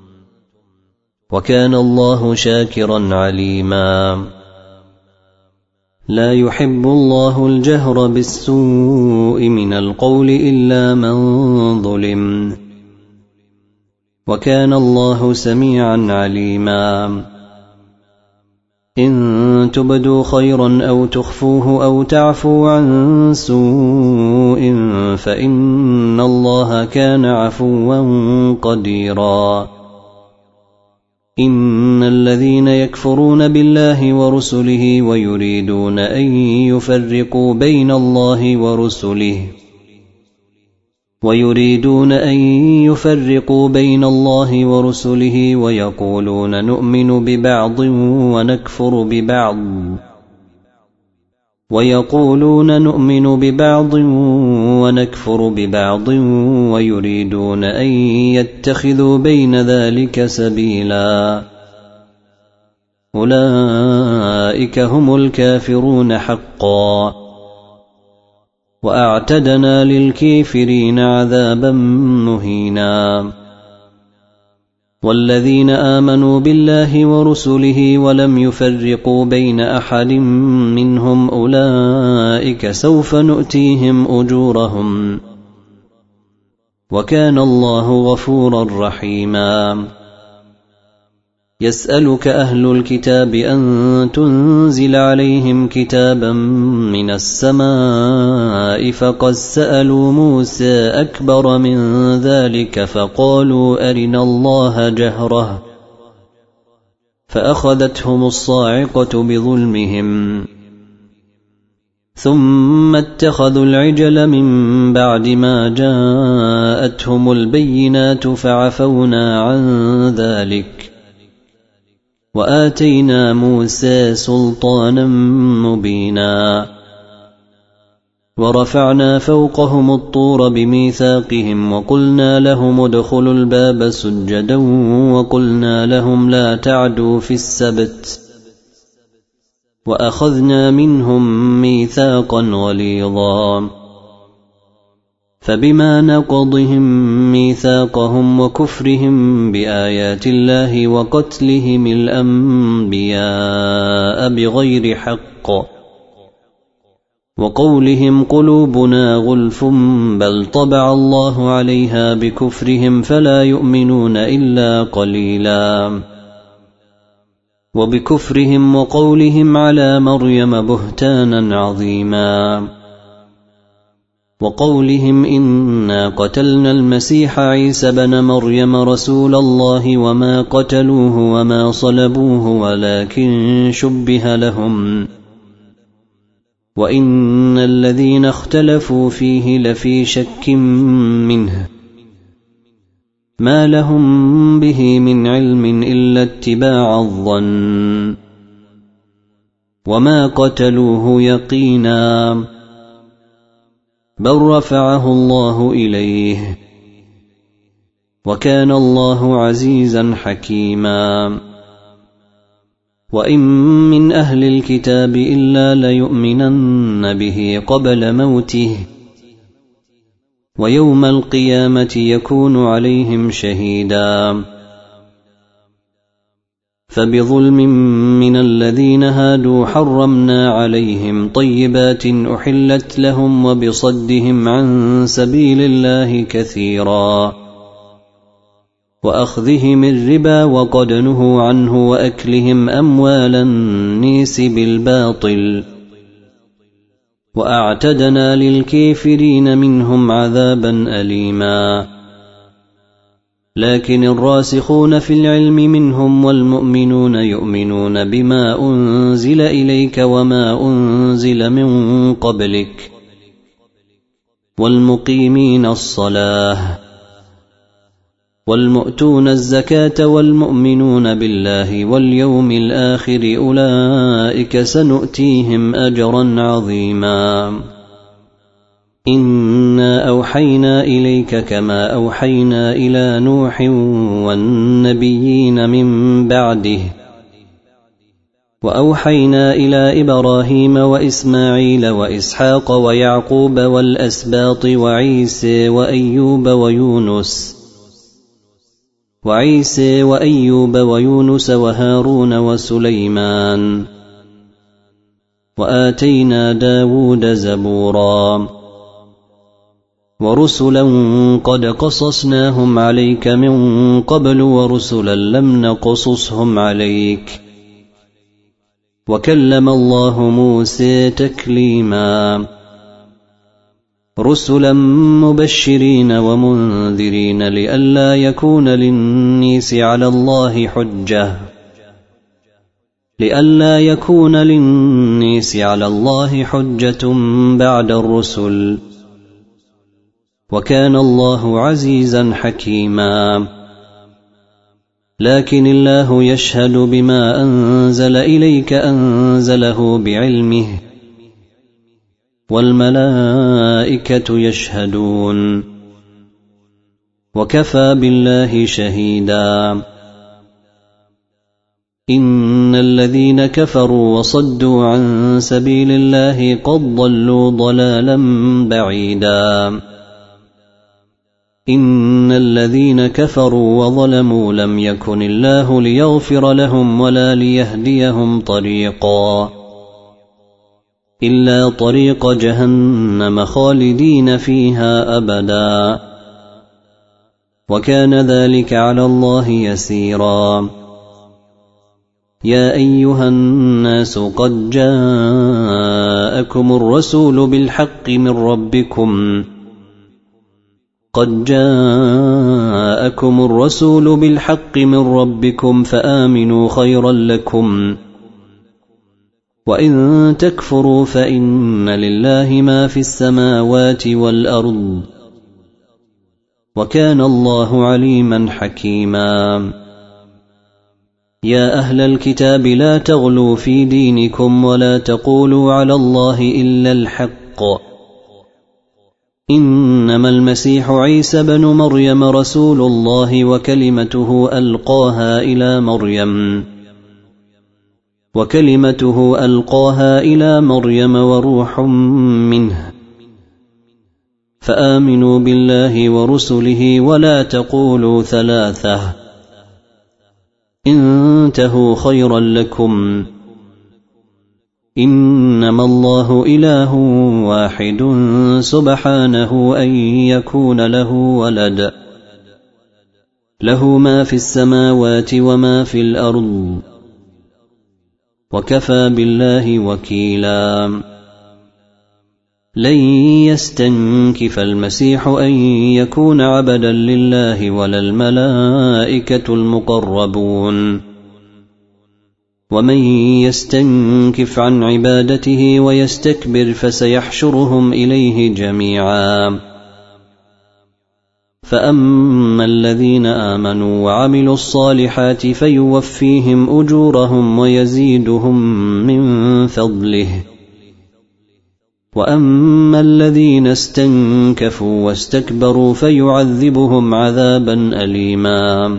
وكان الله شاكرا عليما لا يحب الله الجهر بالسوء من القول إلا من ظلم وكان الله سميعا عليما إن تبدوا خيرا أو تخفوه أو تعفوا عن سوء فإن الله كان عفوا قديرا إن الذين يكفرون بالله ورسله ويريدون أن يفرقوا بين الله ورسله ويريدون أن يفرقوا بين الله ورسله ويقولون نؤمن ببعض ونكفر ببعض ويقولون نؤمن ببعض ونكفر ببعض ويريدون أن يتخذوا بين ذلك سبيلا أولئك هم الكافرون حقا وأعتدنا للكافرين عذابا مهينا والذين آمنوا بالله ورسله ولم يفرقوا بين أحد منهم أولئك سوف نؤتيهم أجورهم وكان الله غفورا رحيما يسألك أهل الكتاب أن تنزل عليهم كتابا من السماء فقد سألوا موسى أكبر من ذلك فقالوا أرنا الله جهرة فأخذتهم الصاعقة بظلمهم ثم اتخذوا العجل من بعد ما جاءتهم البينات فعفونا عن ذلك وآتينا موسى سلطانا مبينا ورفعنا فوقهم الطور بميثاقهم وقلنا لهم ادخلوا الباب سجدا وقلنا لهم لا تعدوا في السبت وأخذنا منهم ميثاقا غليظا فبما نقضهم ميثاقهم وكفرهم بآيات الله وقتلهم الأنبياء بغير حق وقولهم قلوبنا غلف بل طبع الله عليها بكفرهم فلا يؤمنون إلا قليلا وبكفرهم وقولهم على مريم بهتانا عظيما وقولهم إنا قتلنا المسيح عيسى بن مريم رسول الله وما قتلوه وما صلبوه ولكن شبه لهم وإن الذين اختلفوا فيه لفي شك منه ما لهم به من علم إلا اتباع الظن وما قتلوه يقينا بل رفعه الله إليه وكان الله عزيزا حكيما وإن من أهل الكتاب إلا ليؤمنن به قبل موته ويوم القيامة يكون عليهم شهيدا فبظلم من الذين هادوا حرمنا عليهم طيبات أحلت لهم وبصدهم عن سبيل الله كثيرا وأخذهم الربا وقد نهوا عنه وأكلهم أموال النيس بالباطل وأعتدنا للكافرين منهم عذابا أليما لكن الراسخون في العلم منهم والمؤمنون يؤمنون بما أنزل إليك وما أنزل من قبلك والمقيمين الصلاة والمؤتون الزكاة والمؤمنون بالله واليوم الآخر أولئك سنؤتيهم أجرا عظيما إنا أوحينا إليك كما أوحينا إلى نوح والنبيين من بعده وأوحينا إلى إبراهيم وإسماعيل وإسحاق ويعقوب والأسباط وعيسى وأيوب ويونس وعيسى وأيوب ويونس وهارون وسليمان وآتينا داود زبورا ورسلا قد قصصناهم عليك من قبل ورسلا لم نقصصهم عليك وكلم الله موسى تكليما رسلا مبشرين ومنذرين لئلا يكون للناس على الله حجة لئلا يكون للناس على الله حجة بعد الرسل وكان الله عزيزا حكيما لكن الله يشهد بما أنزل إليك أنزله بعلمه والملائكة يشهدون وكفى بالله شهيدا إن الذين كفروا وصدوا عن سبيل الله قد ضلوا ضلالا بعيدا إن الذين كفروا وظلموا لم يكن الله ليغفر لهم ولا ليهديهم طريقا إلا طريق جهنم خالدين فيها أبدا وكان ذلك على الله يسيرا يا أيها الناس قد جاءكم الرسول بالحق من ربكم قد جاءكم الرسول بالحق من ربكم فآمنوا خيرا لكم وإن تكفروا فإن لله ما في السماوات والأرض وكان الله عليما حكيما يا أهل الكتاب لا تغلوا في دينكم ولا تقولوا على الله إلا الحق إنما المسيح عيسى بن مريم رسول الله وكلمته ألقاها إلى مريم وكلمته ألقاها إلى مريم وروح منه فآمنوا بالله ورسله ولا تقولوا ثلاثة انتهوا خيرا لكم إنما الله إله واحد سبحانه أن يكون له ولد له ما في السماوات وما في الأرض وكفى بالله وكيلا لن يستنكف المسيح أن يكون عبدا لله ولا الملائكة المقربون ومن يستنكف عن عبادته ويستكبر فسيحشرهم إليه جميعا فأما الذين آمنوا وعملوا الصالحات فيوفيهم أجورهم ويزيدهم من فضله وأما الذين استنكفوا واستكبروا فيعذبهم عذابا أليما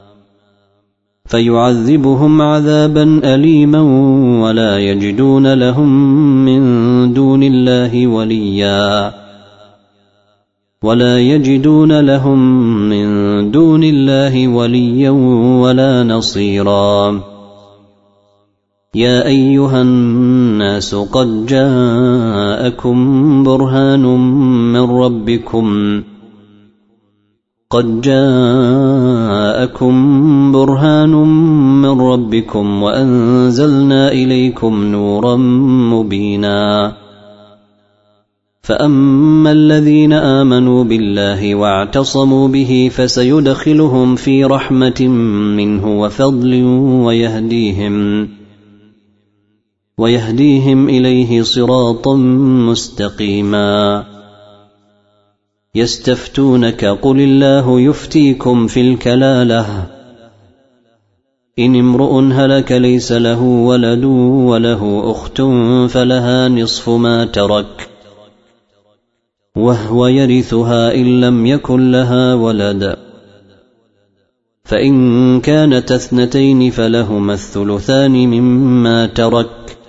فيعذبهم عذابا أليما ولا يجدون لهم من دون الله وليا ولا يجدون لهم من دون الله وليا ولا نصيرا يا أيها الناس قد جاءكم برهان من ربكم قد جاءكم برهان من ربكم وأنزلنا إليكم نورا مبينا فأما الذين آمنوا بالله واعتصموا به فسيدخلهم في رحمة منه وفضل ويهديهم ويهديهم إليه صراطا مستقيما يستفتونك قل الله يفتيكم في الكلالة إن امرؤ هلك ليس له ولد وله أخت فلها نصف ما ترك وهو يرثها إن لم يكن لها ولد فإن كانت اثنتين فلهما الثلثان مما ترك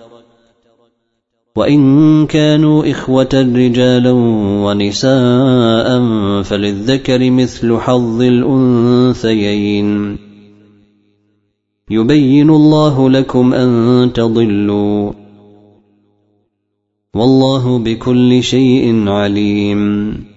وإن كانوا إخوة رجالا ونساء فللذكر مثل حظ الأنثيين يبين الله لكم أن تضلوا والله بكل شيء عليم